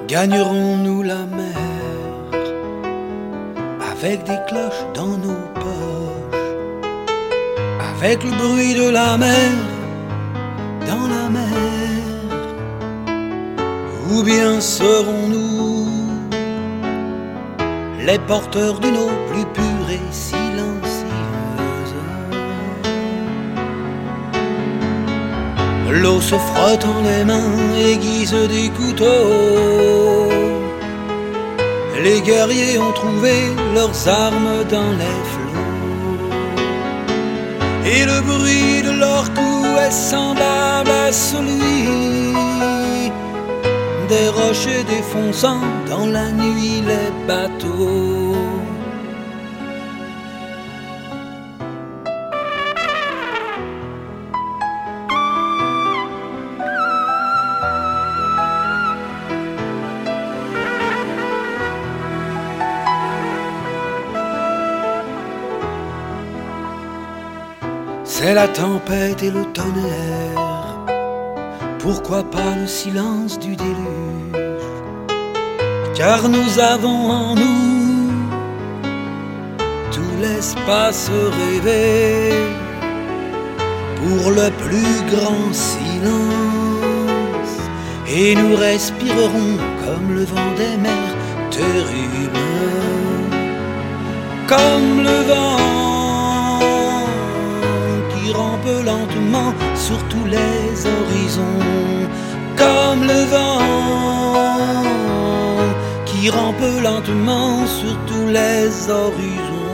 Gagnerons-nous la mer avec des cloches dans nos poches, avec le bruit de la mer dans la mer? Ou bien serons-nous les porteurs d'une eau plus pure et silencieuse, l'eau se frottant les mains aiguise des couteaux? Les guerriers ont trouvé leurs armes dans les flots, et le bruit de leurs coups est semblable à celui des rochers défonçant dans la nuit les bateaux. C'est la tempête et le tonnerre, pourquoi pas le silence du déluge? Car nous avons en nous tout l'espace rêvé pour le plus grand silence, et nous respirerons comme le vent des mers terribles, comme le vent qui rampe lentement sur tous les horizons, comme le vent qui rampe lentement sur tous les horizons.